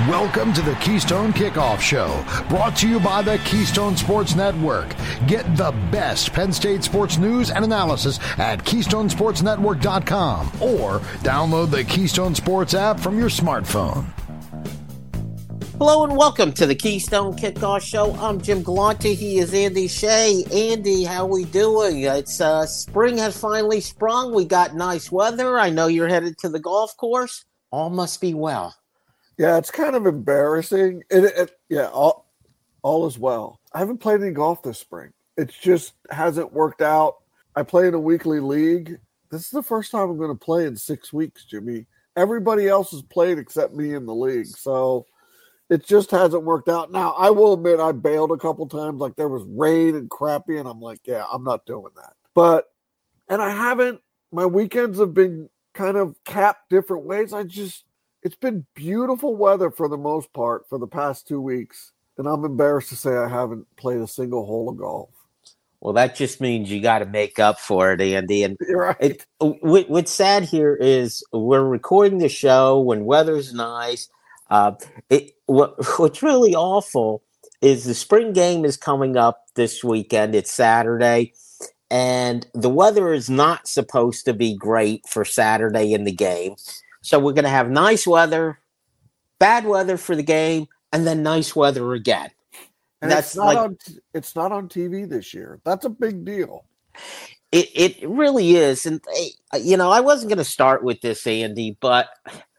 Welcome to the Keystone Kickoff Show, brought to you by the Keystone Sports Network. Get the best Penn State sports news and analysis at KeystonesportsNetwork.com or download the Keystone Sports app from your smartphone. Hello and welcome to the Keystone Kickoff Show. I'm Jim Galante. He is Andy Shea. Andy, how we doing? It's spring has finally sprung. We got nice weather. I know you're headed to the golf course. All must be well. Yeah, it's kind of embarrassing. All is well. I haven't played any golf this spring. It just hasn't worked out. I play in a weekly league. This is the first time I'm going to play in 6 weeks, Jimmy. Everybody else has played except me in the league, so it just hasn't worked out. Now, I will admit I bailed a couple times. Like, there was rain and crappy, and I'm like, yeah, I'm not doing that. My weekends have been kind of capped different ways. It's been beautiful weather for the most part for the past 2 weeks, and I'm embarrassed to say I haven't played a single hole of golf. Well, that just means you got to make up for it, Andy. And You're right. What's sad here is we're recording the show when weather's nice. What's really awful is the spring game is coming up this weekend. It's Saturday, and the weather is not supposed to be great for Saturday in the game. So we're going to have nice weather, bad weather for the game, and then nice weather again. And it's not on TV this year. That's a big deal. It really is. And, I wasn't going to start with this, Andy, but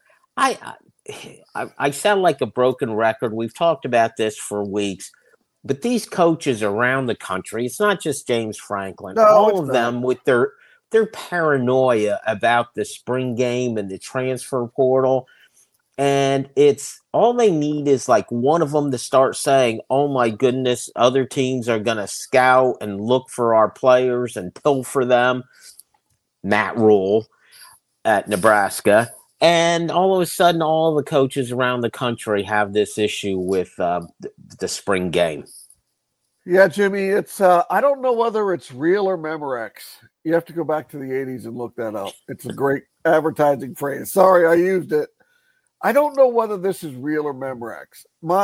I sound like a broken record. We've talked about this for weeks. But these coaches around the country, it's not just James Franklin, all of them with their paranoia about the spring game and the transfer portal. And it's all they need is like one of them to start saying, oh my goodness, other teams are going to scout and look for our players and pilfer them. Matt Rule at Nebraska. And all of a sudden, all the coaches around the country have this issue with the spring game. Yeah, Jimmy, it's I don't know whether it's real or Memorex. You have to go back to the 80s and look that up. It's a great advertising phrase. Sorry, I used it. I don't know whether this is real or Memorex.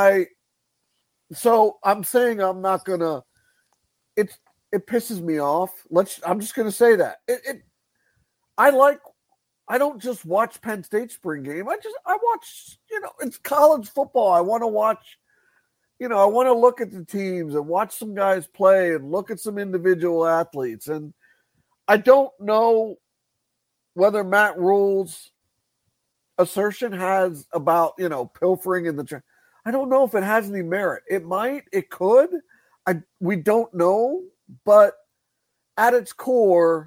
So I'm saying I'm not going to – it pisses me off. I'm just going to say that. I don't just watch Penn State spring game. I watch, it's college football. I want to watch, I want to look at the teams and watch some guys play and look at some individual athletes. And I don't know whether Matt Rule's assertion has about, pilfering in the I don't know if it has any merit. It might, it could. We don't know, but at its core,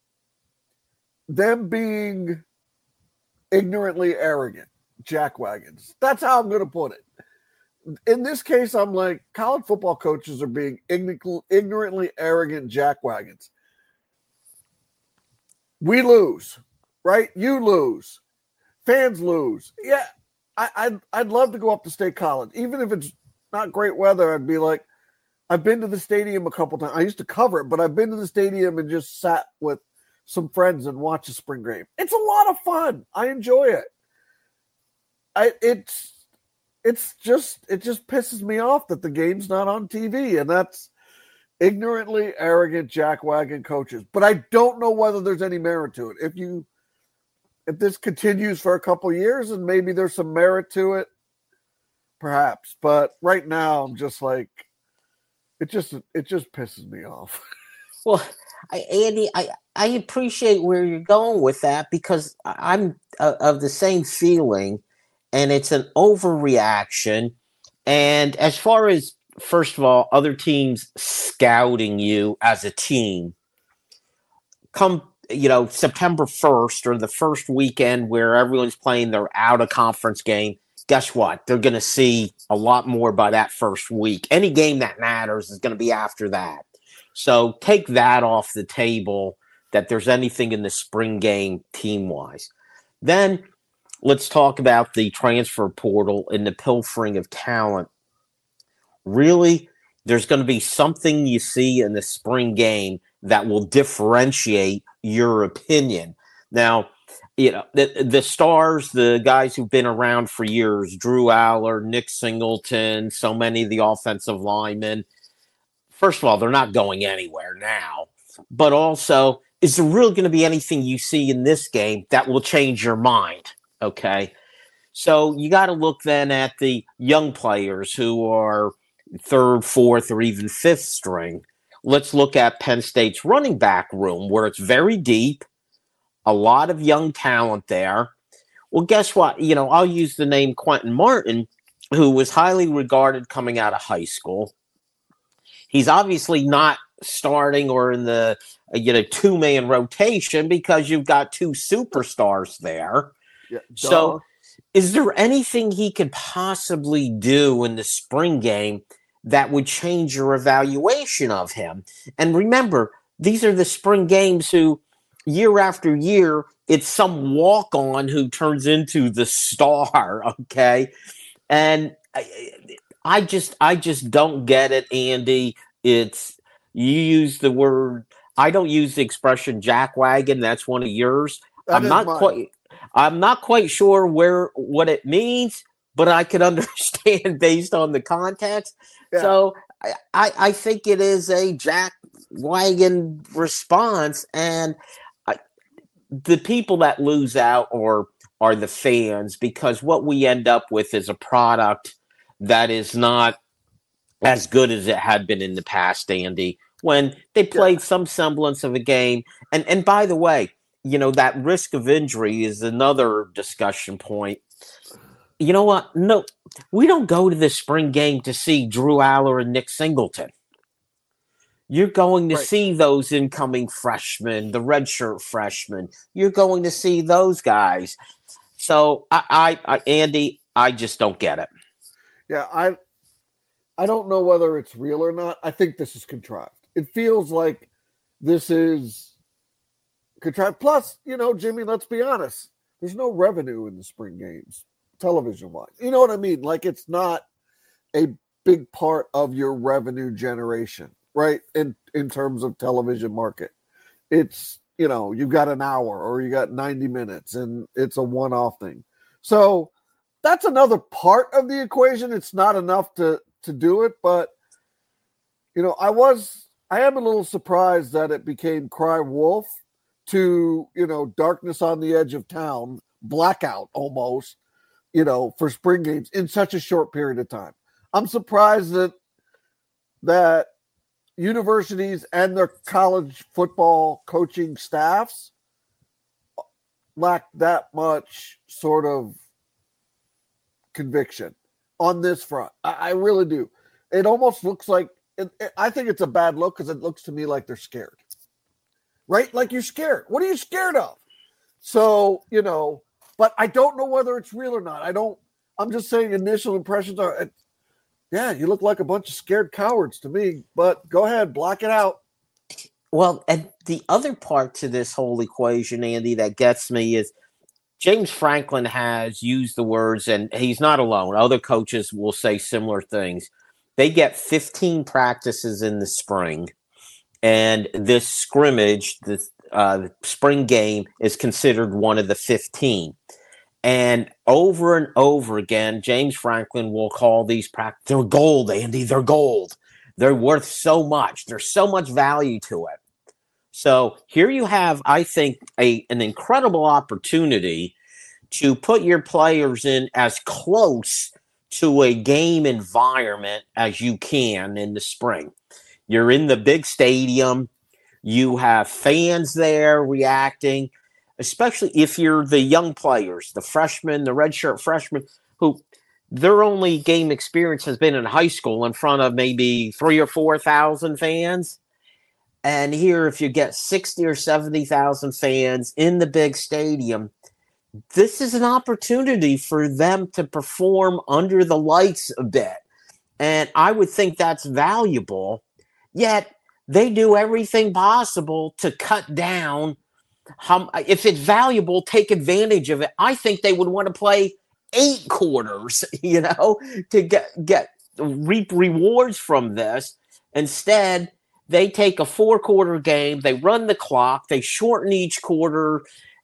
them being ignorantly arrogant jackwagons. That's how I'm going to put it. In this case, I'm like, college football coaches are being ignorantly arrogant jackwagons. We lose, right? You lose. Fans lose. Yeah, I'd love to go up to State College. Even if it's not great weather, I'd be like, I've been to the stadium a couple times. I used to cover it, but I've been to the stadium and just sat with some friends and watch a spring game. It's a lot of fun. I enjoy it. It just pisses me off that the game's not on TV, and that's ignorantly arrogant jackwagon coaches. But I don't know whether there's any merit to it. If this continues for a couple years and maybe there's some merit to it, perhaps. But right now I'm just like, it just pisses me off. Well, Andy, I appreciate where you're going with that because I'm of the same feeling, and it's an overreaction. And as far as, first of all, other teams scouting you as a team, come September 1st or the first weekend where everyone's playing their out-of-conference game, guess what? They're going to see a lot more by that first week. Any game that matters is going to be after that. So take that off the table that there's anything in the spring game team-wise. Then let's talk about the transfer portal and the pilfering of talent. Really, there's going to be something you see in the spring game that will differentiate your opinion. Now, the stars, the guys who've been around for years, Drew Aller, Nick Singleton, so many of the offensive linemen. First of all, they're not going anywhere now. But also, is there really going to be anything you see in this game that will change your mind? Okay. So you got to look then at the young players who are third, fourth, or even fifth string. Let's look at Penn State's running back room, where it's very deep, a lot of young talent there. Well, guess what? I'll use the name Quentin Martin, who was highly regarded coming out of high school. He's obviously not starting or in the two-man rotation because you've got two superstars there. Yeah, so is there anything he could possibly do in the spring game that would change your evaluation of him? And remember, these are the spring games who year after year, it's some walk-on who turns into the star, okay? And I just don't get it, Andy. You use the word, I don't use the expression jackwagon. That's one of yours. I'm not quite sure what it means, but I could understand based on the context. Yeah. So I think it is a jackwagon response, and the people that lose out are the fans, because what we end up with is a product that is not as good as it had been in the past, Andy, when they played some semblance of a game. And by the way, that risk of injury is another discussion point. You know what? No, we don't go to the spring game to see Drew Aller and Nick Singleton. You're going to see those incoming freshmen, the redshirt freshmen. You're going to see those guys. So, Andy, I just don't get it. Yeah, I don't know whether it's real or not. I think this is contrived. It feels like this is contrived. Plus, Jimmy, let's be honest. There's no revenue in the spring games, television-wise. You know what I mean? Like, it's not a big part of your revenue generation. Right, in terms of television market, it's you've got an hour or you got 90 minutes, and it's a one-off thing. So that's another part of the equation. It's not enough to do it, but I am a little surprised that it became cry wolf to darkness on the edge of town, blackout almost, for spring games in such a short period of time. I'm surprised that universities and their college football coaching staffs lack that much sort of conviction on this front. I really do. It almost looks like I think it's a bad look because it looks to me like they're scared. Right? Like you're scared. What are you scared of? So, but I don't know whether it's real or not. I'm just saying initial impressions are yeah, you look like a bunch of scared cowards to me, but go ahead, block it out. Well, and the other part to this whole equation, Andy, that gets me is James Franklin has used the words, and he's not alone. Other coaches will say similar things. They get 15 practices in the spring, and this scrimmage, the spring game, is considered one of the 15. And over again, James Franklin will call these practices, they're gold, Andy, they're gold. They're worth so much. There's so much value to it. So here you have, I think, an incredible opportunity to put your players in as close to a game environment as you can in the spring. You're in the big stadium. You have fans there reacting, especially if you're the young players, the freshmen, the redshirt freshmen, who their only game experience has been in high school in front of maybe 3,000 or 4,000 fans. And here, if you get 60 or 70,000 fans in the big stadium, this is an opportunity for them to perform under the lights a bit. And I would think that's valuable. Yet they do everything possible to cut down. If it's valuable, take advantage of it. I think they would want to play 8 quarters, to reap rewards from this. Instead, they take a 4-quarter game, they run the clock, they shorten each quarter,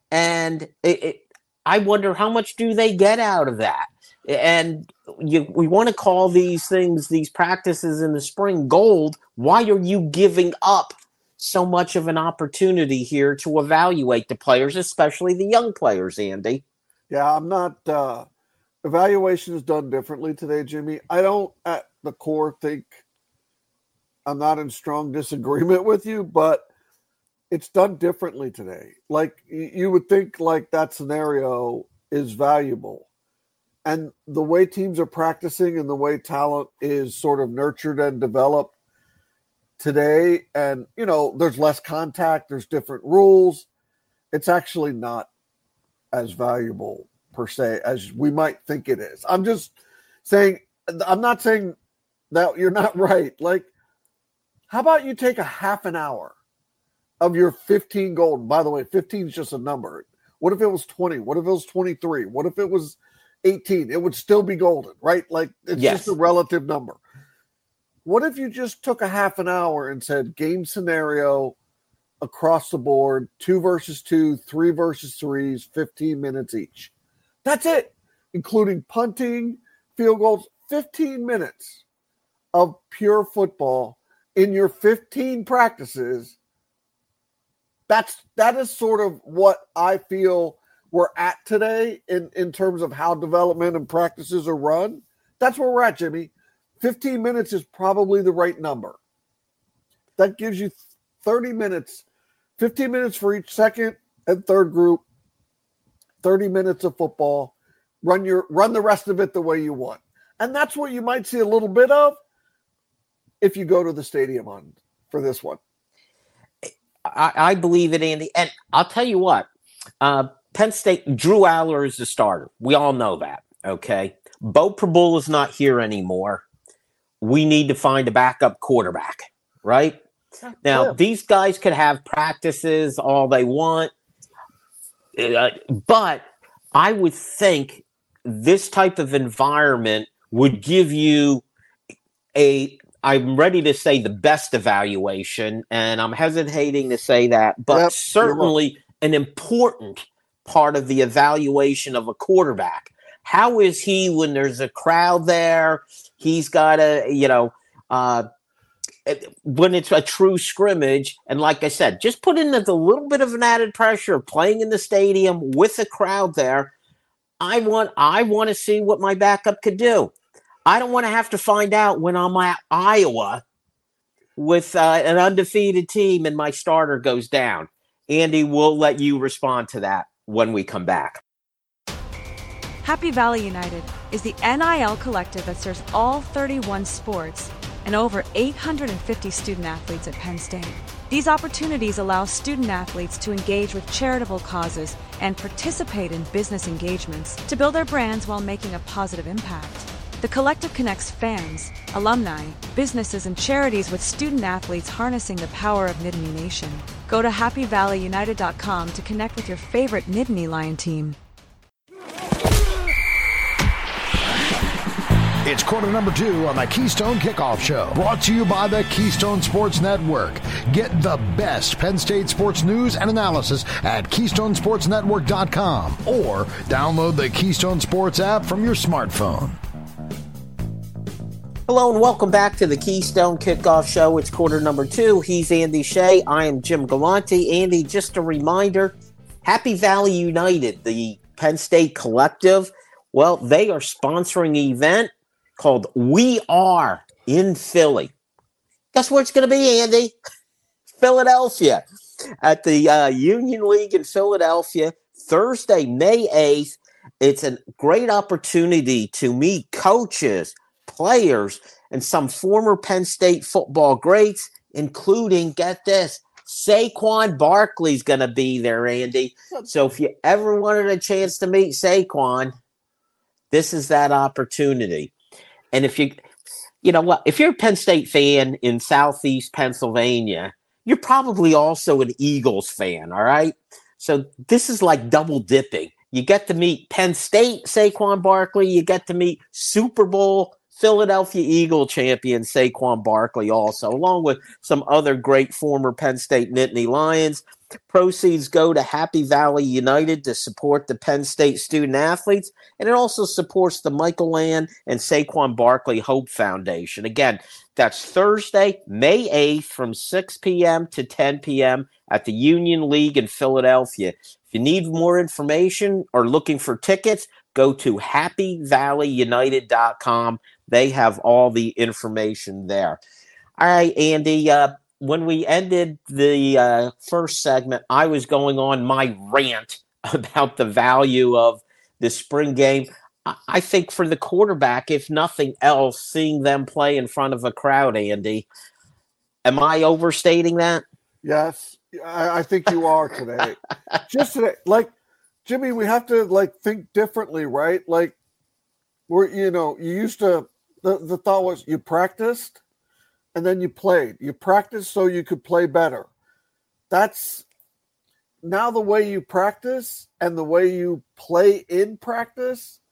And I wonder how much do they get out of that? And we want to call these things, these practices in the spring, gold. Why are you giving up so much of an opportunity here to evaluate the players, especially the young players, Andy? Yeah, I'm not. Evaluation is done differently today, Jimmy. I don't, at the core, think I'm not in strong disagreement with you, but it's done differently today. Like, you would think like that scenario is valuable. And the way teams are practicing and the way talent is sort of nurtured and developed today, and, you know, there's less contact, there's different rules. It's actually not as valuable per se as we might think it is. I'm just saying, I'm not saying that you're not right. Like, how about you take a half an hour of your 15 gold? By the way, 15 is just a number. What if it was 20? What if it was 23? What if it was 18? It would still be golden, right? Like, it's just a relative number. What if you just took a half an hour and said game scenario across the board, 2 versus 2, 3 versus 3s, 15 minutes each? That's it, including punting, field goals, 15 minutes of pure football in your 15 practices. That is sort of what I feel we're at today in terms of how development and practices are run. That's where we're at, Jimmy. 15 minutes is probably the right number. That gives you 30 minutes, 15 minutes for each second and third group, 30 minutes of football. Run the rest of it the way you want. And that's what you might see a little bit of if you go to the stadium for this one. I believe it, Andy. And I'll tell you what, Penn State, Drew Aller is the starter. We all know that, okay? Bo Prabul is not here anymore. We need to find a backup quarterback, right? Now, these guys could have practices all they want, but I would think this type of environment would give you I'm ready to say the best evaluation, and I'm hesitating to say that, but certainly an important part of the evaluation of a quarterback. How is he when there's a crowd there? He's got when it's a true scrimmage, and like I said, just put in the little bit of an added pressure, playing in the stadium with a crowd there. I want to see what my backup could do. I don't want to have to find out when I'm at Iowa with an undefeated team and my starter goes down. Andy, we'll let you respond to that when we come back. Happy Valley United is the NIL collective that serves all 31 sports and over 850 student athletes at Penn State. These opportunities allow student athletes to engage with charitable causes and participate in business engagements to build their brands while making a positive impact. The collective connects fans, alumni, businesses, and charities with student athletes harnessing the power of Nittany Nation. Go to happyvalleyunited.com to connect with your favorite Nittany Lion team. It's quarter number 2 on the Keystone Kickoff Show, brought to you by the Keystone Sports Network. Get the best Penn State sports news and analysis at KeystoneSportsNetwork.com or download the Keystone Sports app from your smartphone. Hello and welcome back to the Keystone Kickoff Show. It's quarter number 2. He's Andy Shea. I am Jim Galante. Andy, just a reminder, Happy Valley United, the Penn State collective, well, they are sponsoring an event called We Are in Philly. Guess where it's going to be, Andy? Philadelphia. At the Union League in Philadelphia, Thursday, May 8th. It's a great opportunity to meet coaches, players, and some former Penn State football greats, including, get this, Saquon Barkley's going to be there, Andy. So if you ever wanted a chance to meet Saquon, this is that opportunity. And if you know what, if you're a Penn State fan in Southeast Pennsylvania, you're probably also an Eagles fan, all right? So this is like double dipping. You get to meet Penn State Saquon Barkley. You get to meet Super Bowl Philadelphia Eagle champion Saquon Barkley also, along with some other great former Penn State Nittany Lions. Proceeds go to Happy Valley United to support the Penn State student athletes, and it also supports the Michael Land and Saquon Barkley Hope Foundation. Again, that's Thursday, May 8th from 6 p.m. to 10 p.m. at the Union League in Philadelphia. If you need more information or looking for tickets, go to happyvalleyunited.com. They have all the information there. All right, Andy, when we ended the first segment, I was going on my rant about the value of the spring game. I think for the quarterback, if nothing else, seeing them play in front of a crowd, Andy, am I overstating that? Yes, I think you are today. Just today, like, Jimmy, we have to think differently, right? Like, you used to, the thought was you practiced and then you played. You practiced so you could play better. That's now the way you practice, and the way you play in practice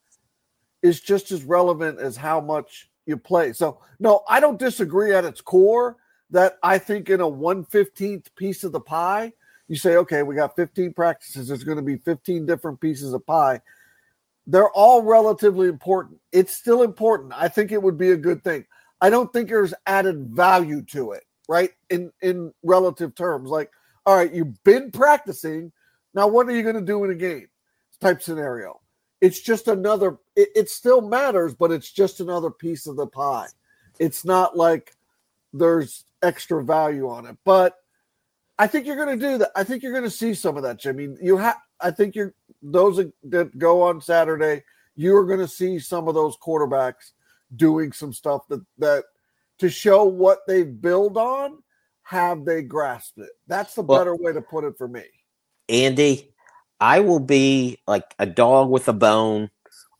is just as relevant as how much you play. So, no, I don't disagree at its core that I think in a 1/15th piece of the pie, you say, okay, we got 15 practices. There's going to be 15 different pieces of pie. They're all relatively important. It's still important. I think it would be a good thing. I don't think there's added value to it, right? In relative terms, like, all right, you've been practicing. Now, what are you going to do in a game type scenario? It's just another, it still matters, but it's just another piece of the pie. It's not like there's extra value on it, but I think you're going to do that. I think you're going to see some of that, Jimmy. I think those that go on Saturday, you're going to see some of those quarterbacks doing some stuff that to show what they build on. Have they grasped it? That's the better way to put it for me. Andy, I will be like a dog with a bone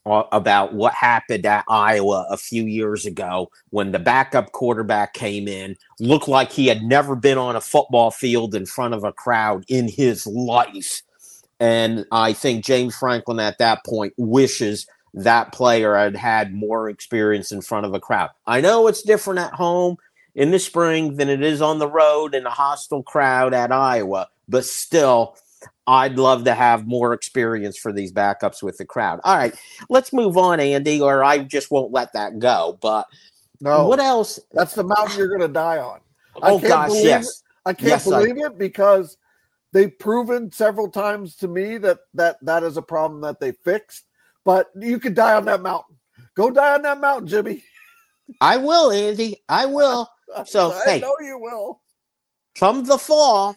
about what happened at Iowa a few years ago when the backup quarterback came in, looked like he had never been on a football field in front of a crowd in his life. And I think James Franklin at that point wishes that player had more experience in front of a crowd. I know it's different at home in the spring than it is on the road in a hostile crowd at Iowa, but still, I'd love to have more experience for these backups with the crowd. All right, let's move on, Andy, or I just won't let that go. But no, what else? That's the mountain you're going to die on. Oh, gosh, yes. I can't believe it because they've proven several times to me that is a problem that they fixed. But you could die on that mountain. Go die on that mountain, Jimmy. I will, Andy. I will. So, I know you will. Come the fall,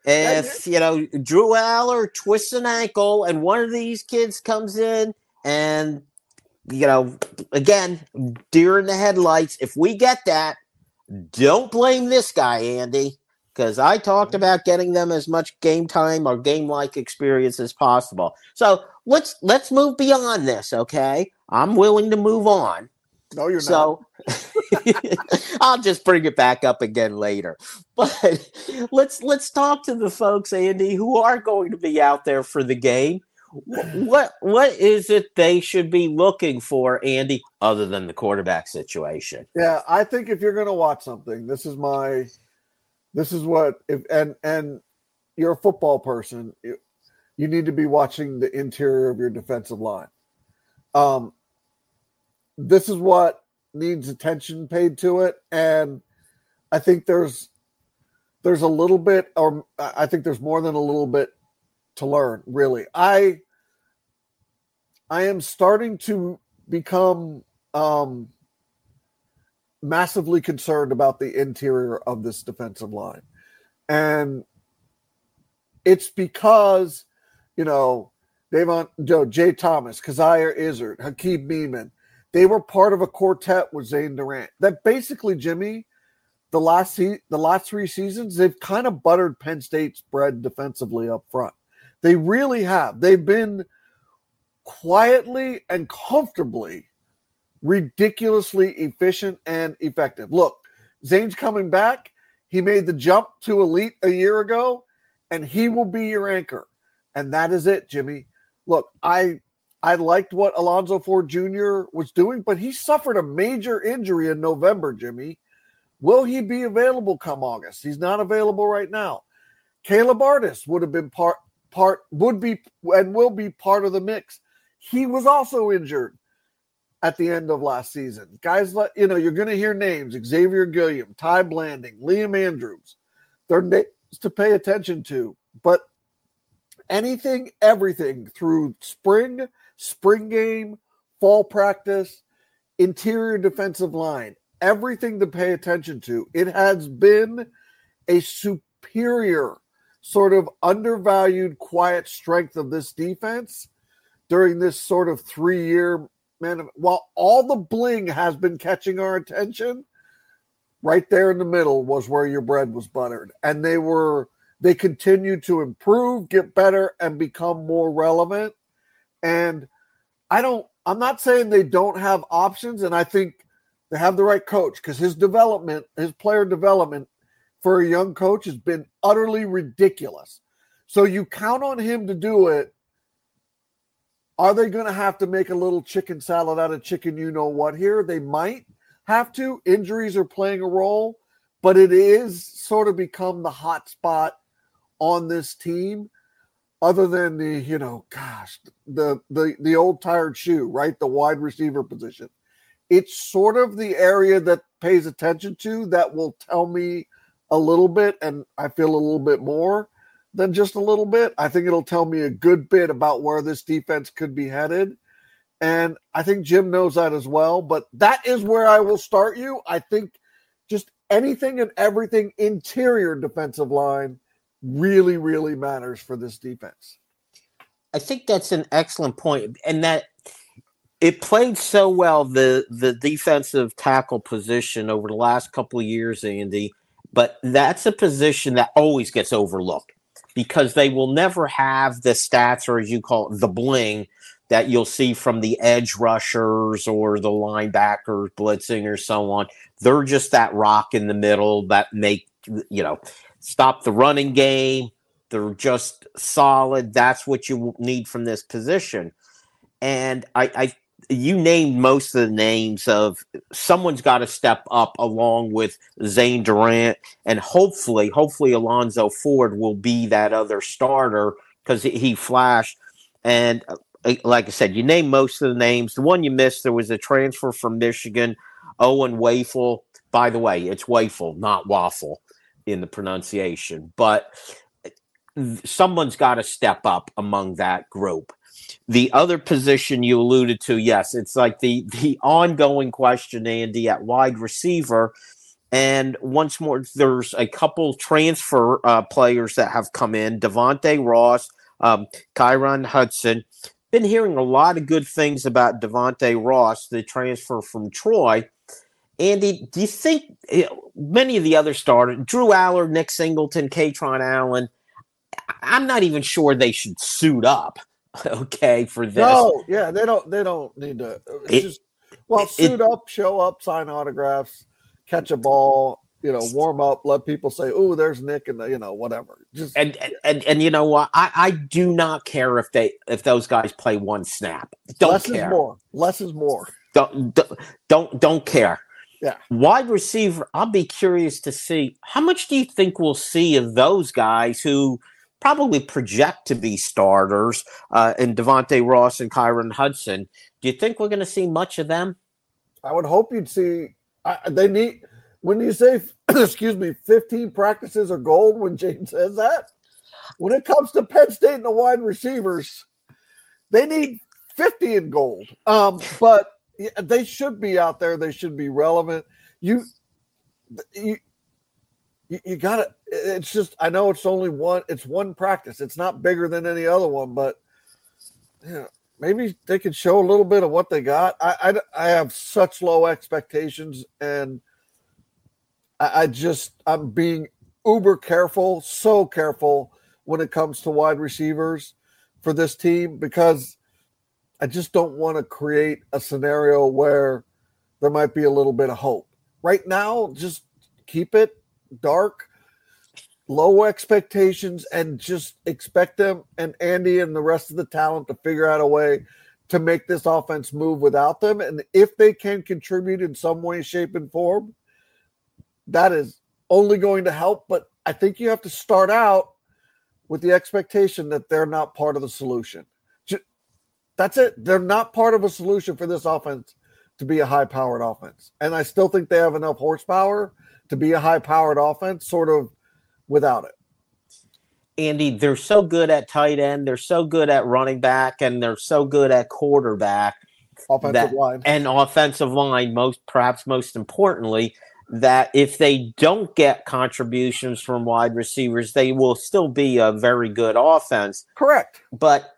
if, Drew Aller twists an ankle and one of these kids comes in and, again, deer in the headlights, if we get that, don't blame this guy, Andy, because I talked about getting them as much game time or game-like experience as possible. So let's move beyond this, okay? I'm willing to move on. No, you're not. I'll just bring it back up again later. But let's talk to the folks, Andy, who are going to be out there for the game. What is it they should be looking for, Andy, other than the quarterback situation? Yeah, I think if you're going to watch something, this is what and you're a football person, you need to be watching the interior of your defensive line. This is what needs attention paid to it, and I think there's a little bit, or I think there's more than a little bit to learn, really. I am starting to become massively concerned about the interior of this defensive line. And it's because, Jay Thomas, Kazire Izzard, Hakeem Beamon, they were part of a quartet with Zane Durant. That basically, Jimmy, the last 3 seasons, they've kind of buttered Penn State's bread defensively up front. They really have. They've been quietly and comfortably ridiculously efficient and effective. Look, Zane's coming back. He made the jump to elite a year ago, and he will be your anchor. And that is it, Jimmy. Look, I liked what Alonzo Ford Jr. was doing, but he suffered a major injury in November, Jimmy. Will he be available come August? He's not available right now. Caleb Artis would have been would be and will be part of the mix. He was also injured at the end of last season. Guys, you're going to hear names: Xavier Gilliam, Ty Blanding, Liam Andrews. They're names to pay attention to. But anything, everything through spring game, fall practice, interior defensive line, everything to pay attention to. It has been a superior sort of undervalued, quiet strength of this defense during this sort of 3-year while all the bling has been catching our attention, right there in the middle was where your bread was buttered. And they continued to improve, get better, and become more relevant. And I'm not saying they don't have options, and I think they have the right coach, because his player development for a young coach has been utterly ridiculous. So you count on him to do it. Are they going to have to make a little chicken salad out of chicken you-know-what here? They might have to. Injuries are playing a role, but it is sort of become the hot spot on this team, other than the old tired shoe, right? The wide receiver position. It's sort of the area that pays attention to that will tell me a little bit, and I feel a little bit more than just a little bit. I think it'll tell me a good bit about where this defense could be headed. And I think Jim knows that as well. But that is where I will start you. I think just anything and everything interior defensive line really, really matters for this defense. I think that's an excellent point. And that it played so well, the defensive tackle position over the last couple of years, Andy. But that's a position that always gets overlooked because they will never have the stats, or as you call it, the bling that you'll see from the edge rushers or the linebackers blitzing or so on. They're just that rock in the middle that make, stop the running game. They're just solid. That's what you need from this position. And you named most of the names of someone's got to step up along with Zane Durant, and hopefully Alonzo Ford will be that other starter because he flashed. And like I said, you named most of the names. The one you missed, there was a transfer from Michigan, Owen Wafle. By the way, it's Wafle, not Waffle in the pronunciation. But someone's got to step up among that group. The other position you alluded to, yes, it's like the ongoing question, Andy, at wide receiver. And once more, there's a couple transfer players that have come in. Devontae Ross, Kyron Hudson. Been hearing a lot of good things about Devontae Ross, the transfer from Troy. Andy, do you think many of the other starters, Drew Allard, Nick Singleton, Katron Allen, I'm not even sure they should suit up. Okay, for this. No, yeah, they don't need to. Suit up, show up, sign autographs, catch a ball, warm up, let people say, "Oh, there's Nick," and whatever. Just and you know what? I do not care if those guys play one snap. Don't care. Less is more. Don't care. Yeah. Wide receiver, I'll be curious to see how much do you think we'll see of those guys who probably project to be starters in Devontae Ross and Kyron Hudson. Do you think we're going to see much of them? I would hope you'd see. They need, when you say, 15 practices are gold, when James says that, when it comes to Penn State and the wide receivers, they need 50 in gold. But they should be out there. They should be relevant. You got to, it's just, I know it's only one practice. It's not bigger than any other one, but maybe they could show a little bit of what they got. I have such low expectations, and I'm being uber careful, so careful when it comes to wide receivers for this team, because I just don't want to create a scenario where there might be a little bit of hope. Right now, just keep it dark, low expectations, and just expect them and Andy and the rest of the talent to figure out a way to make this offense move without them. And if they can contribute in some way, shape, and form, that is only going to help. But I think you have to start out with the expectation that they're not part of the solution. That's it. They're not part of a solution for this offense to be a high-powered offense. And I still think they have enough horsepower to be a high-powered offense, sort of without it. Andy, they're so good at tight end, they're so good at running back, and they're so good at quarterback. Offensive line. And offensive line, perhaps most importantly, that if they don't get contributions from wide receivers, they will still be a very good offense. Correct. But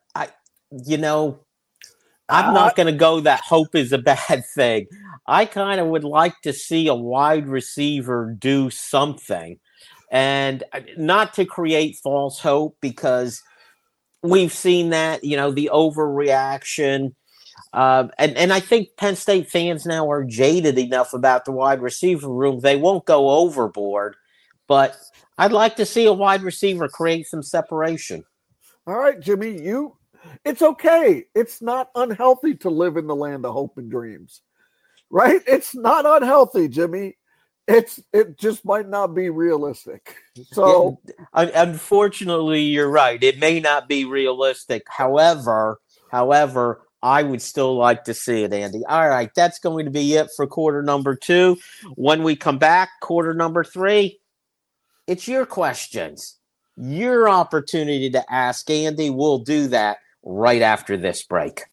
I'm not going to go that hope is a bad thing. I kind of would like to see a wide receiver do something, and not to create false hope, because we've seen that, the overreaction. And I think Penn State fans now are jaded enough about the wide receiver room. They won't go overboard, but I'd like to see a wide receiver create some separation. All right, Jimmy, it's okay. It's not unhealthy to live in the land of hope and dreams, right? It's not unhealthy, Jimmy. It just might not be realistic. So, unfortunately, you're right. It may not be realistic. However, I would still like to see it, Andy. All right, that's going to be it for quarter number 2. When we come back, quarter number 3, it's your questions, your opportunity to ask Andy. We'll do that right after this break.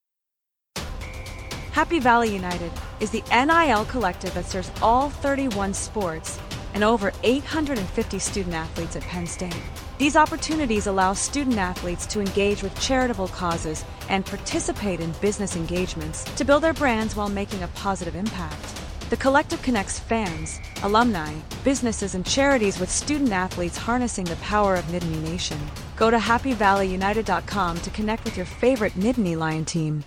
Happy Valley United is the NIL collective that serves all 31 sports and over 850 student athletes at Penn State. These opportunities allow student athletes to engage with charitable causes and participate in business engagements to build their brands while making a positive impact. The collective connects fans, alumni, businesses, and charities with student athletes harnessing the power of Nittany Nation. Go to happyvalleyunited.com to connect with your favorite Nittany Lion team.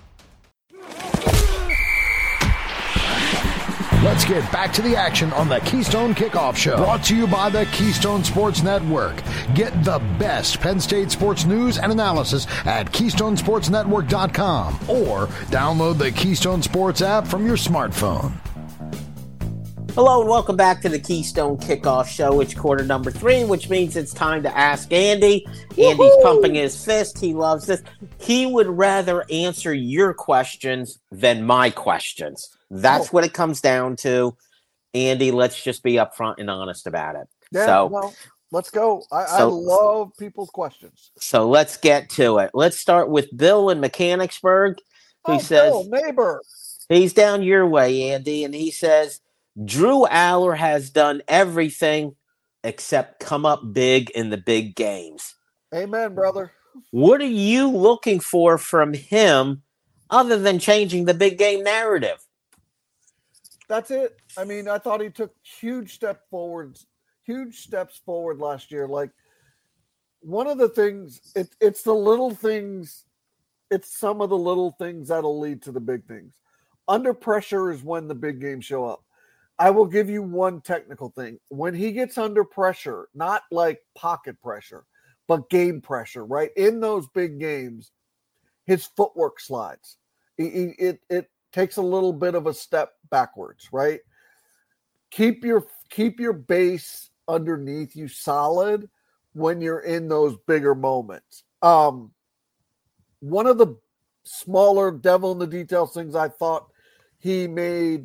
Let's get back to the action on the Keystone Kickoff Show. Brought to you by the Keystone Sports Network. Get the best Penn State sports news and analysis at KeystonesportsNetwork.com or download the Keystone Sports app from your smartphone. Hello and welcome back to the Keystone Kickoff Show. It's quarter number 3, which means it's time to ask Andy. Woo-hoo! Andy's pumping his fist. He loves this. He would rather answer your questions than my questions. That's what it comes down to. Andy, let's just be upfront and honest about it. Yeah, well, let's go. I love people's questions. So let's get to it. Let's start with Bill in Mechanicsburg, who says, Bill, neighbor. He's down your way, Andy, and he says, Drew Aller has done everything except come up big in the big games. Amen, brother. What are you looking for from him other than changing the big game narrative? That's it. I mean, I thought he took huge steps forward last year. Like, one of the things, it's the little things, it's some of the little things that'll lead to the big things. Under pressure is when the big games show up. I will give you one technical thing. When he gets under pressure, not like pocket pressure, but game pressure, right? In those big games, his footwork slides. It takes a little bit of a step backwards, right? Keep your base underneath you solid when you're in those bigger moments. One of the smaller devil in the details things I thought he made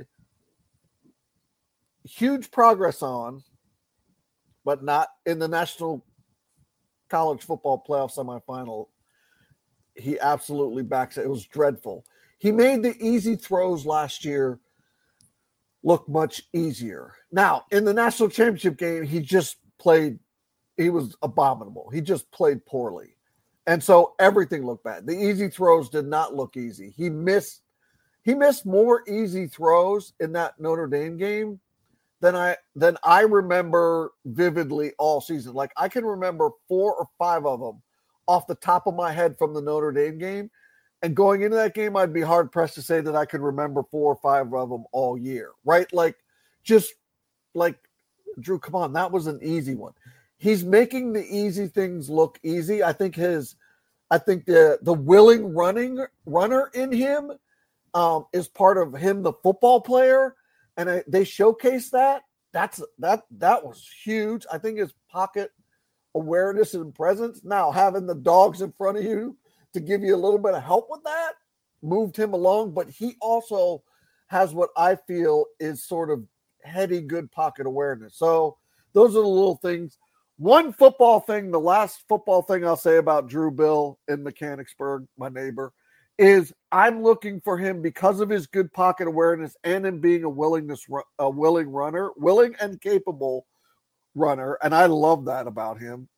huge progress on, but not in the National College Football Playoff semifinal. He absolutely backs it. It was dreadful. He made the easy throws last year look much easier. Now, in the national championship game, he was abominable. He just played poorly. And so everything looked bad. The easy throws did not look easy. He missed more easy throws in that Notre Dame game than I remember vividly all season. Like, I can remember 4 or 5 of them off the top of my head from the Notre Dame game. And going into that game, I'd be hard pressed to say that I could remember 4 or 5 of them all year, right? Like, just like, Drew, come on, that was an easy one. He's making the easy things look easy. I think the willing runner in him is part of him, the football player. And they showcase that. That was huge. I think his pocket awareness and presence. Now, having the dogs in front of you to give you a little bit of help with that moved him along, but he also has what I feel is sort of heady, good pocket awareness. So those are the little things. One football thing, the last football thing I'll say about Drew Bill in Mechanicsburg, my neighbor, is I'm looking for him because of his good pocket awareness and him being a willing runner, willing and capable runner, and I love that about him.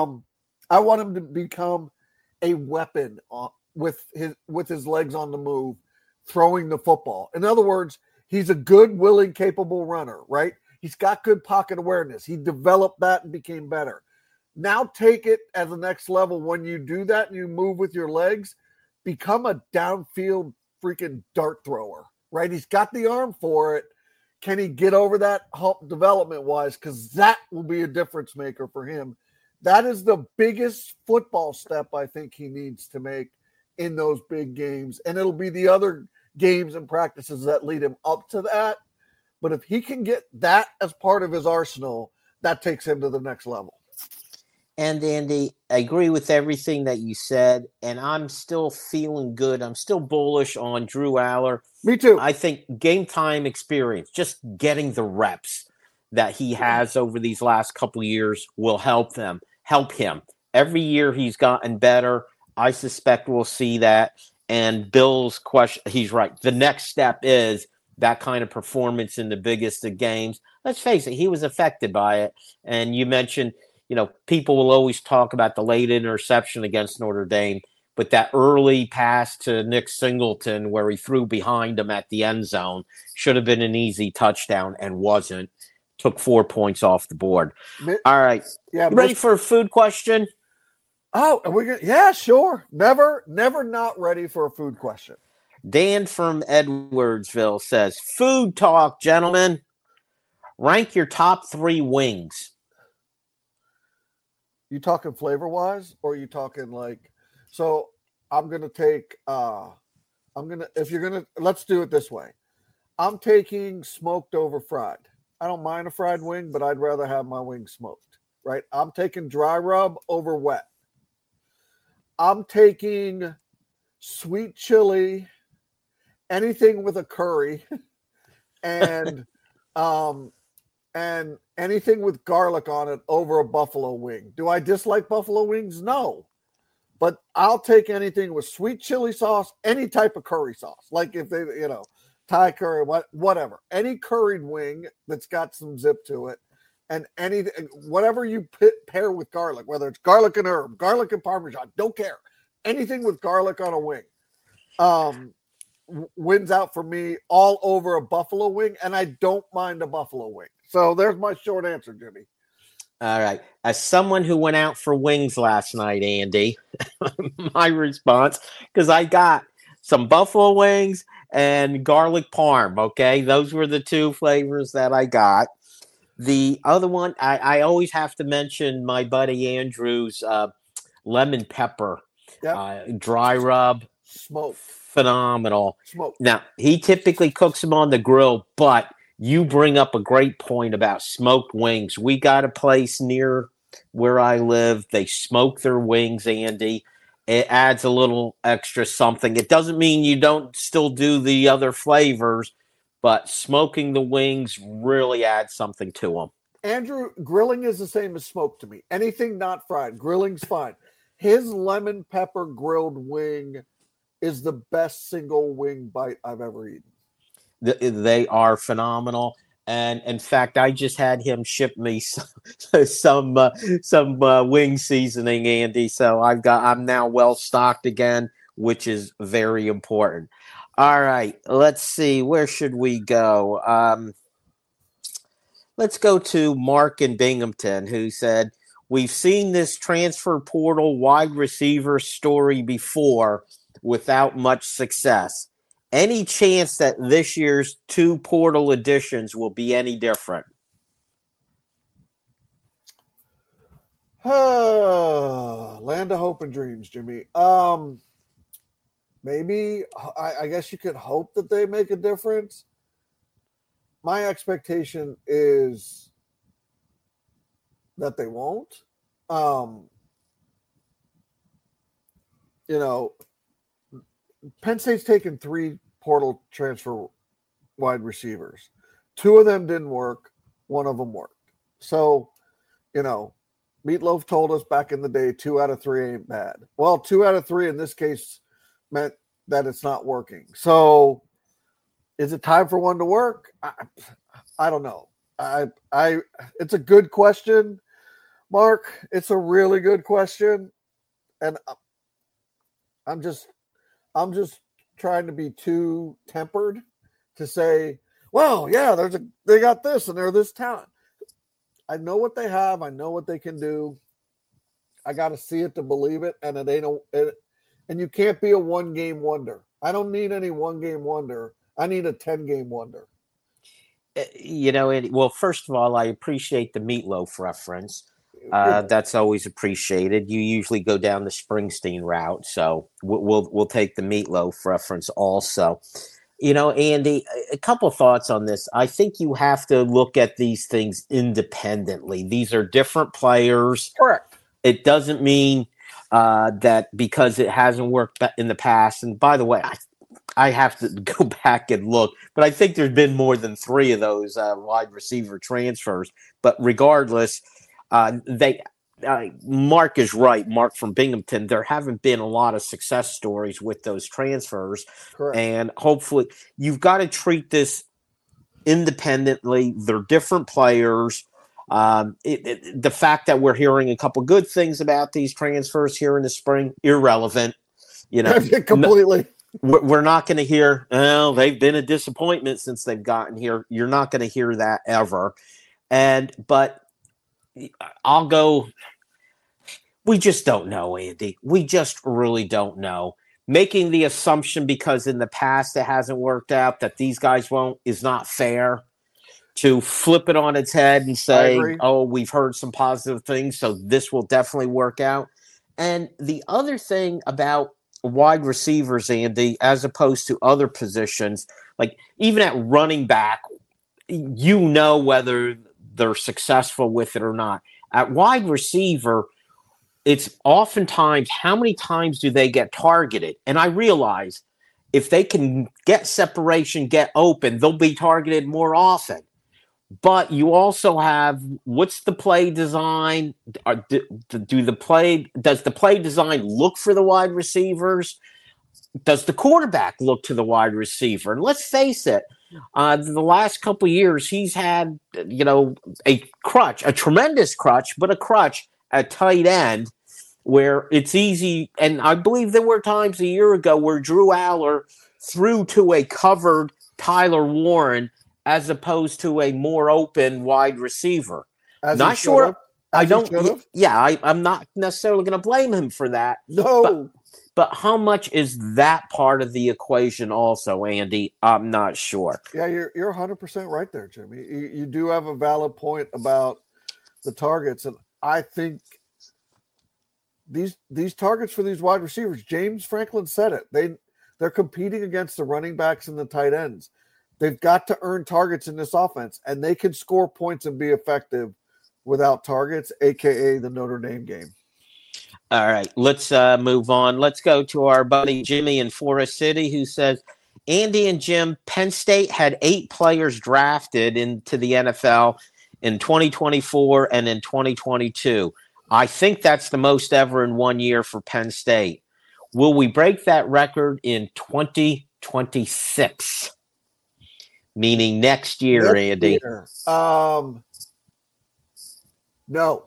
I want him to become a weapon with his legs on the move, throwing the football. In other words, he's a good, willing, capable runner, right? He's got good pocket awareness. He developed that and became better. Now take it at the next level. When you do that and you move with your legs, become a downfield freaking dart thrower, right? He's got the arm for it. Can he get over that hump development-wise? Because that will be a difference maker for him. That is the biggest football step I think he needs to make in those big games. And it'll be the other games and practices that lead him up to that. But if he can get that as part of his arsenal, that takes him to the next level. And Andy, I agree with everything that you said, and I'm still feeling good. I'm still bullish on Drew Allar. Me too. I think game time experience, just getting the reps that he has over these last couple of years will help him. Every year he's gotten better. I suspect we'll see that. And Bill's question, he's right. The next step is that kind of performance in the biggest of games. Let's face it, he was affected by it. And you mentioned, people will always talk about the late interception against Notre Dame, but that early pass to Nick Singleton where he threw behind him at the end zone should have been an easy touchdown and wasn't. Took 4 points off the board. All right. Yeah, you ready for a food question? Oh, are we gonna, yeah, sure. Never not ready for a food question. Dan from Edwardsville says, food talk, gentlemen. Rank your top 3 wings. You talking flavor wise, or are you talking like? So I'm gonna take. Let's do it this way. I'm taking smoked over fried. I don't mind a fried wing, but I'd rather have my wings smoked. Right? I'm taking dry rub over wet. I'm taking sweet chili, anything with a curry, and anything with garlic on it over a buffalo wing. Do I dislike buffalo wings? No. But I'll take anything with sweet chili sauce, any type of curry sauce. Like if they, Thai curry, whatever. Any curried wing that's got some zip to it. And whatever you pair with garlic, whether it's garlic and herb, garlic and Parmesan, don't care. Anything with garlic on a wing wins out for me all over a buffalo wing. And I don't mind a buffalo wing. So there's my short answer, Jimmy. All right. As someone who went out for wings last night, Andy, my response, because I got some buffalo wings and garlic parm, okay? Those were the 2 flavors that I got. The other one, I always have to mention my buddy Andrew's lemon pepper, dry rub. Smoke. Phenomenal. Smoke. Now, he typically cooks them on the grill, but you bring up a great point about smoked wings. We got a place near where I live. They smoke their wings, Andy. It adds a little extra something. It doesn't mean you don't still do the other flavors, but smoking the wings really adds something to them. Andrew, grilling is the same as smoke to me. Anything not fried, grilling's fine. His lemon pepper grilled wing is the best single wing bite I've ever eaten. They are phenomenal. And in fact, I just had him ship me some wing seasoning, Andy. So I'm now well stocked again, which is very important. All right, let's see. Where should we go? Let's go to Mark in Binghamton, who said, we've seen this transfer portal wide receiver story before without much success. Any chance that this year's 2 portal additions will be any different? Land of hope and dreams, Jimmy. Maybe, I guess you could hope that they make a difference. My expectation is that they won't. You know, Penn State's taken 3 portal transfer wide receivers. 2 of them didn't work. 1 of them worked. So, you know, Meatloaf told us back in the day 2 out of 3 ain't bad. Well, 2 out of 3 in this case meant that it's not working. So, is it time for one to work? I don't know. It's a good question, Mark. It's a really good question, and I'm just trying to be too tempered to say, well, yeah, they got this and they're this talent. I know what they have. I know what they can do. I got to see it to believe it, and and you can't be a 1-game wonder. I don't need any 1-game wonder. I need a 10-game wonder. You know, well, first of all, I appreciate the Meatloaf reference. That's always appreciated. You usually go down the Springsteen route, so we'll take the Meatloaf reference also. You know, Andy, a couple thoughts on this. I think you have to look at these things independently. These are different players. Correct. It doesn't mean that because it hasn't worked in the past. And by the way, I have to go back and look, but I think there's been more than 3 of those wide receiver transfers. But regardless, Mark is right. Mark from Binghamton. There haven't been a lot of success stories with those transfers. Correct. And hopefully you've got to treat this independently. They're different players. The fact that we're hearing a couple good things about these transfers here in the spring, irrelevant. You know, completely. We're not going to hear, oh, they've been a disappointment since they've gotten here. You're not going to hear that ever. But I'll go. We just don't know, Andy. We just really don't know. Making the assumption because in the past it hasn't worked out that these guys won't is not fair. To flip it on its head and say, oh, we've heard some positive things, so this will definitely work out. And the other thing about wide receivers, Andy, as opposed to other positions, like even at running back, you know whether they're successful with it or not. At wide receiver, it's oftentimes how many times do they get targeted? And I realize if they can get separation, get open, they'll be targeted more often. But you also have what's the play design? Does the play design look for the wide receivers? Does the quarterback look to the wide receiver? And let's face it, the last couple of years he's had a crutch, a tremendous crutch, but a crutch at tight end where it's easy. And I believe there were times a year ago where Drew Aller threw to a covered Tyler Warren as opposed to a more open wide receiver. Not sure. I don't. Yeah, I'm not necessarily going to blame him for that. No. But how much is that part of the equation also, Andy? I'm not sure. Yeah, you're 100% right there, Jimmy. You do have a valid point about the targets. And I think these targets for these wide receivers, James Franklin said it. They're competing against the running backs and the tight ends. They've got to earn targets in this offense, and they can score points and be effective without targets, a.k.a. the Notre Dame game. All right, let's move on. Let's go to our buddy Jimmy in Forest City who says, Andy and Jim, Penn State had 8 players drafted into the NFL in 2024 and in 2022. I think that's the most ever in one year for Penn State. Will we break that record in 2026? Meaning next year, Andy. No,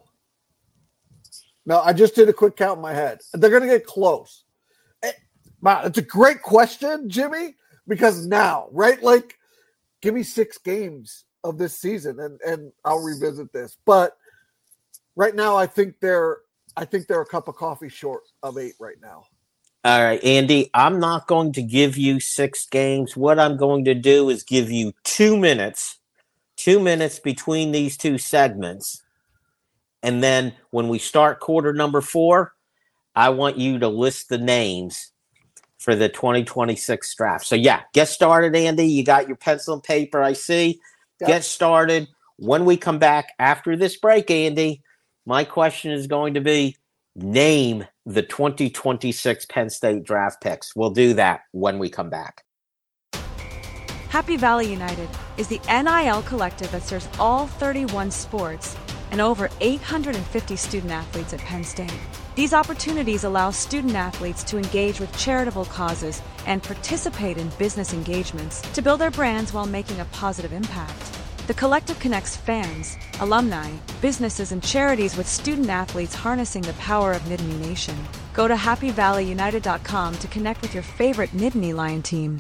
I just did a quick count in my head. They're going to get close. Wow, it's a great question, Jimmy, because now, right? Like, give me 6 games of this season and I'll revisit this. But right now, I think they're a cup of coffee short of 8 right now. All right, Andy, I'm not going to give you 6 games. What I'm going to do is give you 2 minutes between these 2 segments. And then when we start quarter number 4, I want you to list the names for the 2026 draft. So, yeah, get started, Andy. You got your pencil and paper, I see. Yep. Get started. When we come back after this break, Andy, My question is going to be, name the 2026 Penn State draft picks. We'll do that when we come back. Happy Valley United is the NIL collective that serves all 31 sports and over 850 student athletes at Penn State. These opportunities allow student athletes to engage with charitable causes and participate in business engagements to build their brands while making a positive impact. The collective connects fans, alumni, businesses, and charities with student athletes harnessing the power of Nittany Nation. Go to happyvalleyunited.com to connect with your favorite Nittany Lion team.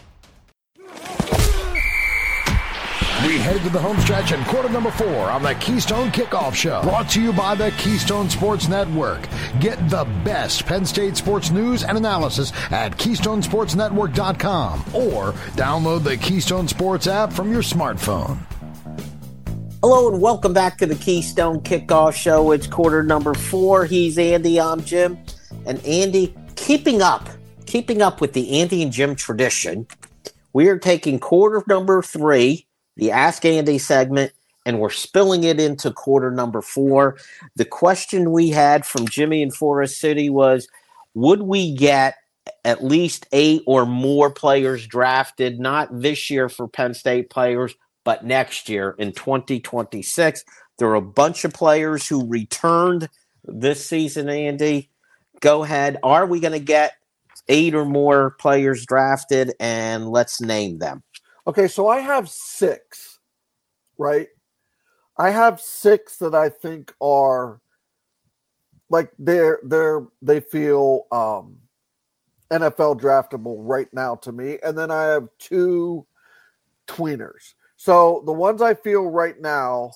We head to the home stretch and quarter number 4 on the Keystone Kickoff Show. Brought to you by the Keystone Sports Network. Get the best Penn State sports news and analysis at KeystoneSportsNetwork.com or download the Keystone Sports app from your smartphone. Hello and welcome back to the Keystone Kickoff Show. It's quarter number 4. He's Andy, I'm Jim. And Andy, keeping up with the Andy and Jim tradition, we are taking quarter number 3, the Ask Andy segment, and we're spilling it into quarter number 4. The question we had from Jimmy in Forest City was, would we get at least 8 or more players drafted, not this year for Penn State players, but next year in 2026? There are a bunch of players who returned this season, Andy. Go ahead. Are we going to get 8 or more players drafted? And let's name them. Okay, so I have 6, right? I have 6 that I think are like they feel NFL draftable right now to me, and then I have 2 tweeners. So the ones I feel right now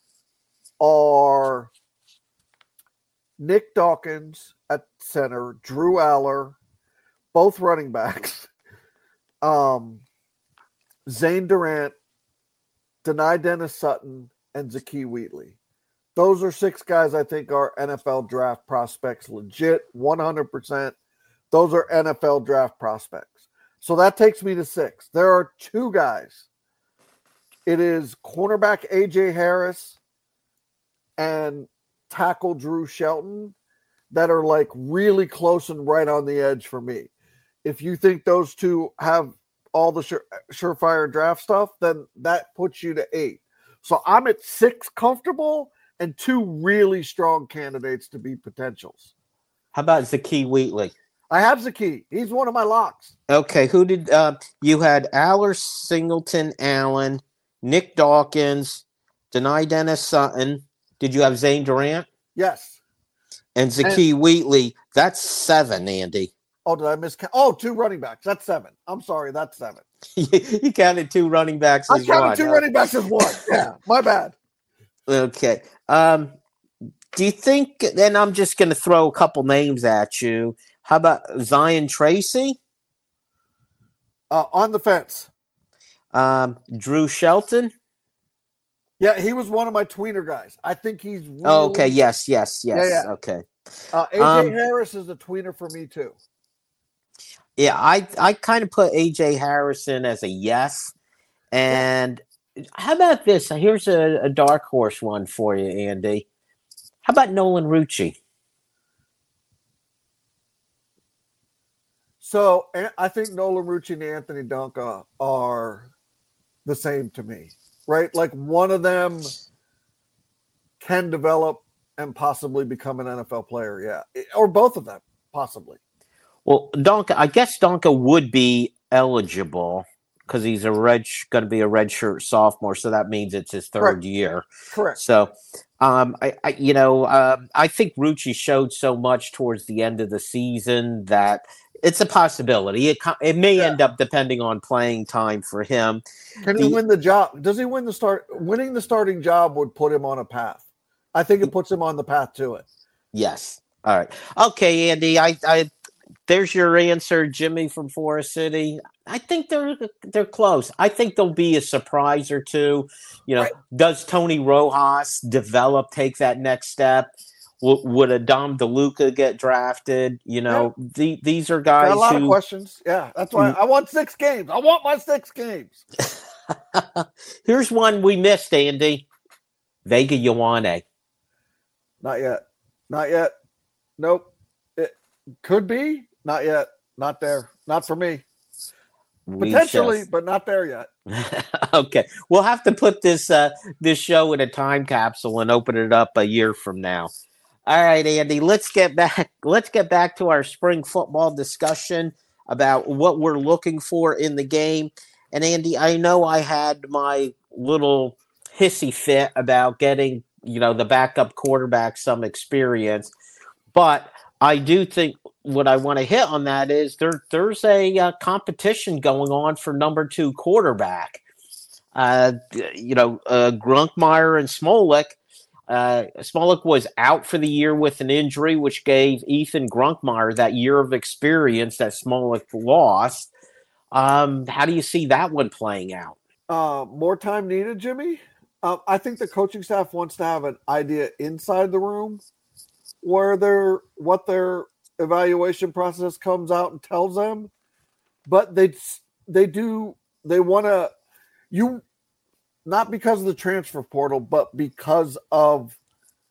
are Nick Dawkins at center, Drew Aller, both running backs. Zane Durant, Dani Dennis-Sutton, and Zakee Wheatley. Those are 6 guys I think are NFL draft prospects, legit, 100%. Those are NFL draft prospects. So that takes me to 6. There are 2 guys. It is cornerback A.J. Harris and tackle Drew Shelton that are like really close and right on the edge for me. If you think those 2 have all the surefire draft stuff, then that puts you to 8. So I'm at 6 comfortable and 2 really strong candidates to be potentials. How about Zakee Wheatley? I have Zakee. He's one of my locks. Okay, who did you had? Aller, Singleton, Allen, Nick Dawkins, Dani Dennis-Sutton. Did you have Zane Durant? Yes. And Zakee Wheatley. That's 7, Andy. Oh, did I miscount? Oh, 2 running backs. That's 7. I'm sorry, that's 7. You counted 2 running backs as one. I counted 2 running backs as one. Yeah, my bad. Okay. Do you think, then I'm just going to throw a couple names at you. How about Zion Tracy? On the fence. Drew Shelton? Yeah, he was one of my tweener guys. I think he's really... Oh, okay, yes. Yeah. Okay. A.J. Harris is a tweener for me, too. Yeah, I kind of put A.J. Harrison as a yes. And how about this? Here's a dark horse one for you, Andy. How about Nolan Rucci? So I think Nolan Rucci and Anthony Donka are the same to me, right? Like one of them can develop and possibly become an NFL player, yeah. Or both of them, possibly. Well, Donka, I guess Donka would be eligible because he's going to be a redshirt sophomore, so that means it's his third year. Correct. So, I think Rucci showed so much towards the end of the season that it's a possibility. It may end up depending on playing time for him. Can he win the job? Does he win the start? Winning the starting job would put him on a path. I think it puts him on the path to it. Yes. All right. Okay, Andy. There's your answer, Jimmy from Forest City. I think they're close. I think there'll be a surprise or two. Does Tony Rojas take that next step? Would Adam DeLuca get drafted? These are guys. Got a lot of questions. Yeah, that's why I want 6 games. I want my 6 games. Here's one we missed, Andy. Vega Ioane. Not yet. Not yet. Nope. It could be. Not yet. Not there. Not for me. Potentially, but not there yet. Okay. We'll have to put this show in a time capsule and open it up a year from now. All right, Andy, let's get back to our spring football discussion about what we're looking for in the game. And Andy, I know I had my little hissy fit about getting, the backup quarterback some experience, but I do think what I want to hit on that is there's a competition going on for number 2 quarterback. Grunkmeyer and Smolik. Smolik was out for the year with an injury, which gave Ethan Grunkmeyer that year of experience that Smolik lost. How do you see that one playing out? More time needed, Jimmy. I think the coaching staff wants to have an idea inside the room where what their evaluation process comes out and tells them, but they want to, not because of the transfer portal, but because of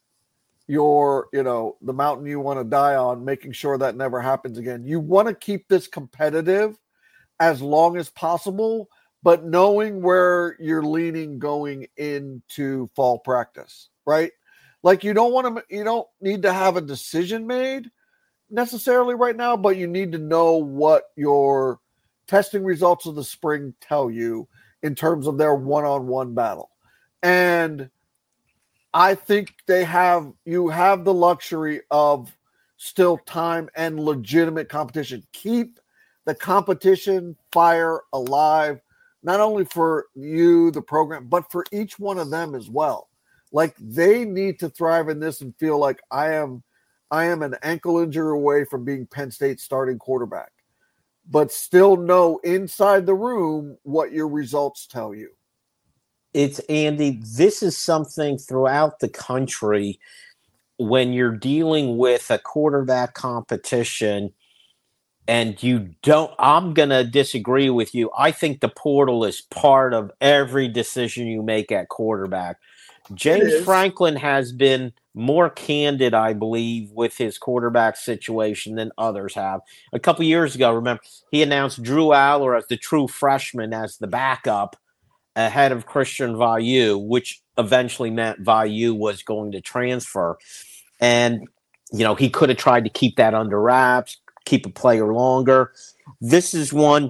your, the mountain you want to die on, making sure that never happens again. You want to keep this competitive as long as possible, but knowing where you're leaning going into fall practice, right? Like you don't need to have a decision made necessarily right now, but you need to know what your testing results of the spring tell you in terms of their one-on-one battle. And I think you have the luxury of still time and legitimate competition. Keep the competition fire alive, not only for you, the program, but for each one of them as well. Like they need to thrive in this and feel like I am an ankle injury away from being Penn State's starting quarterback, but still know inside the room what your results tell you. It's Andy. This is something throughout the country when you're dealing with a quarterback competition. And I'm going to disagree with you. I think the portal is part of every decision you make at quarterback. James Franklin has been more candid, I believe, with his quarterback situation than others have. A couple years ago, remember, he announced Drew Aller as the true freshman as the backup ahead of Christian Vayu, which eventually meant Vayu was going to transfer. And, he could have tried to keep that under wraps, keep a player longer. This is one,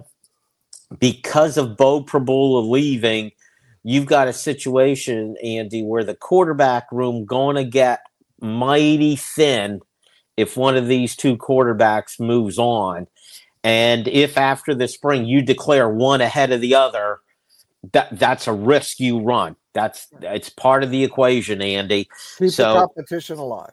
because of Bo Prabula leaving, you've got a situation, Andy, where the quarterback room going to get mighty thin if one of these 2 quarterbacks moves on. And if after the spring you declare one ahead of the other, that's a risk you run. It's part of the equation, Andy. Keep the competition alive.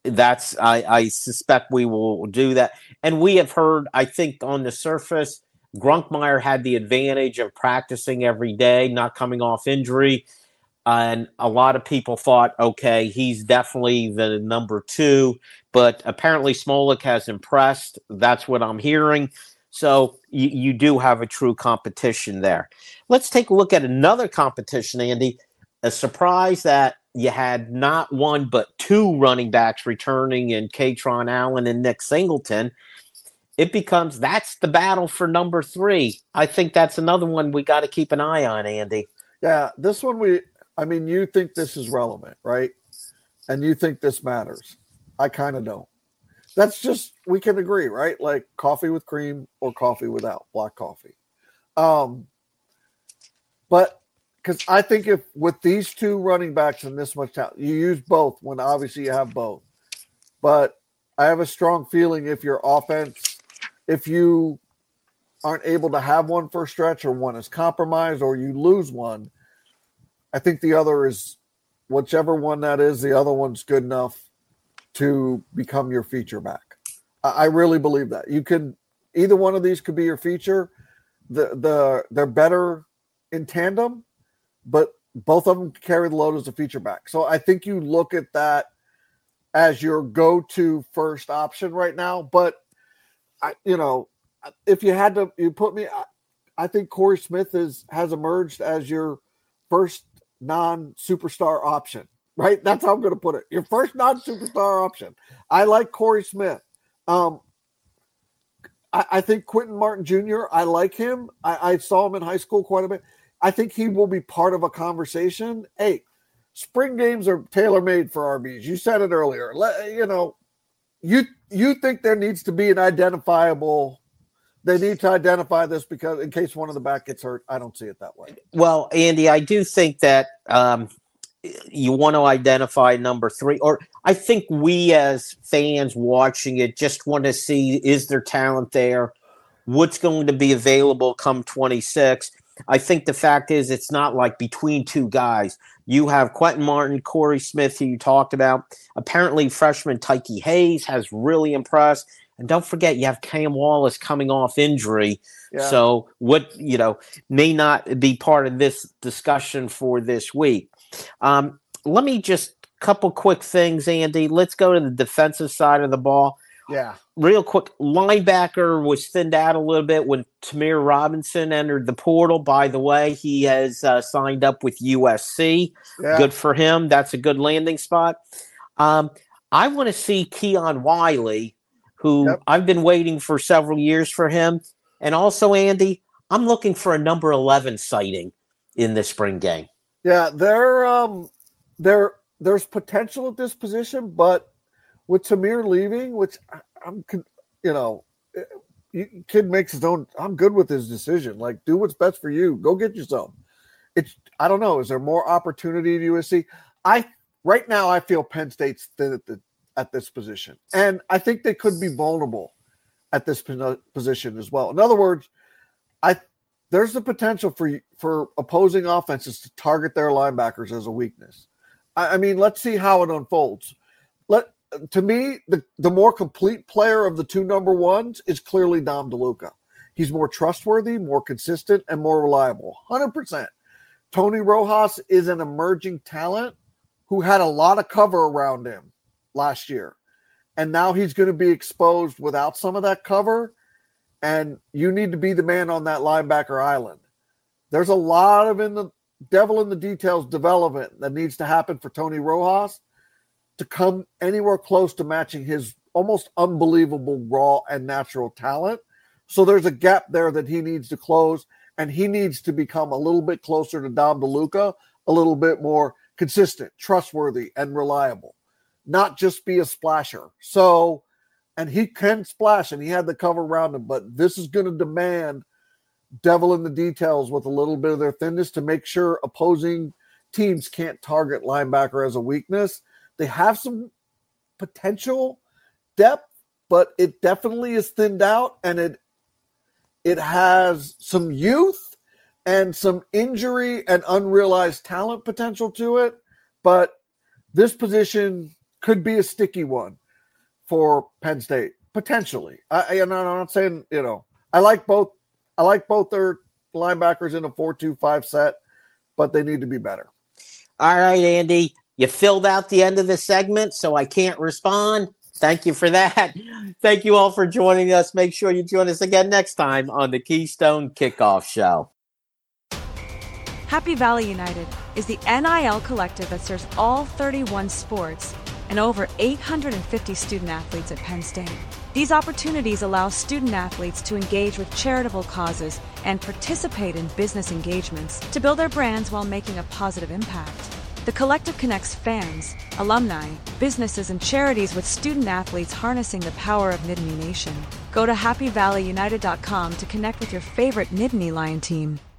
I suspect we will do that. And we have heard, I think on the surface, Grunkmeyer had the advantage of practicing every day, not coming off injury. And a lot of people thought, okay, he's definitely the number 2. But apparently Smolik has impressed. That's what I'm hearing. So you do have a true competition there. Let's take a look at another competition, Andy. A surprise that you had not 1 but 2 running backs returning in Katron Allen and Nick Singleton. That's the battle for number 3. I think that's another one we got to keep an eye on, Andy. Yeah, this one you think this is relevant, right? And you think this matters. I kind of don't. That's just, we can agree, right? Like coffee with cream or coffee without, black coffee. But because I think if with these 2 running backs and this much talent, you use both when obviously you have both. But I have a strong feeling if your offense, if you aren't able to have one for a stretch or one is compromised or you lose one, I think the other is, whichever one that is, the other one's good enough to become your feature back. I really believe that. Either one of these could be your feature. They're better in tandem, but both of them carry the load as a feature back. So I think you look at that as your go-to first option right now. But if you had to, you put me, I think Corey Smith has emerged as your first non-superstar option. right? That's how I'm going to put it. Your first non-superstar option. I like Corey Smith. I think Quentin Martin Jr., I like him. I saw him in high school quite a bit. I think he will be part of a conversation. Hey, spring games are tailor-made for RBs. You said it earlier. You think there needs to be an identifiable – they need to identify this because in case one of the back gets hurt. I don't see it that way. Well, Andy, I do think that you want to identify number 3, or I think we as fans watching it just want to see, is there talent there? What's going to be available come 26? I think the fact is it's not like between two guys. You have Quentin Martin, Corey Smith, who you talked about. Apparently, freshman Tyke Hayes has really impressed. And don't forget, you have Cam Wallace coming off injury. Yeah. So what, may not be part of this discussion for this week. Let me just couple quick things, Andy. Let's go to the defensive side of the ball. Yeah. Real quick, linebacker was thinned out a little bit when Tamir Robinson entered the portal. By the way, he has signed up with USC. Yeah. Good for him. That's a good landing spot. I want to see Keon Wiley, who I've been waiting for several years for him. And also, Andy, I'm looking for a number 11 sighting in the spring game. Yeah, there's potential at this position, but with Tamir leaving, which kid makes his own. I'm good with his decision. Like, do what's best for you. Go get yourself. I don't know. Is there more opportunity at USC? Right now I feel Penn State's thin at this position, and I think they could be vulnerable at this position as well. In other words, there's the potential for opposing offenses to target their linebackers as a weakness. I mean, let's see how it unfolds. To me, the more complete player of the two number ones is clearly Dom DeLuca. He's more trustworthy, more consistent, and more reliable. 100%. Tony Rojas is an emerging talent who had a lot of cover around him last year. And now he's going to be exposed without some of that cover. And you need to be the man on that linebacker island. There's a lot of the devil in the details development that needs to happen for Tony Rojas to come anywhere close to matching his almost unbelievable raw and natural talent. So there's a gap there that he needs to close, and he needs to become a little bit closer to Dom DeLuca, a little bit more consistent, trustworthy, and reliable, not just be a splasher. So, and he can splash, and he had the cover around him, but this is going to demand devil in the details with a little bit of their thinness to make sure opposing teams can't target linebacker as a weakness. They have some potential depth, but it definitely is thinned out, and it has some youth and some injury and unrealized talent potential to it. But this position could be a sticky one for Penn State, potentially. I'm not saying, I like both their linebackers in a 4-2-5 set, but they need to be better. All right, Andy. You filled out the end of the segment, so I can't respond. Thank you for that. Thank you all for joining us. Make sure you join us again next time on the Keystone Kickoff Show. Happy Valley United is the NIL collective that serves all 31 sports and over 850 student athletes at Penn State. These opportunities allow student athletes to engage with charitable causes and participate in business engagements to build their brands while making a positive impact. The collective connects fans, alumni, businesses, and charities with student athletes harnessing the power of Nittany Nation. Go to happyvalleyunited.com to connect with your favorite Nittany Lion team.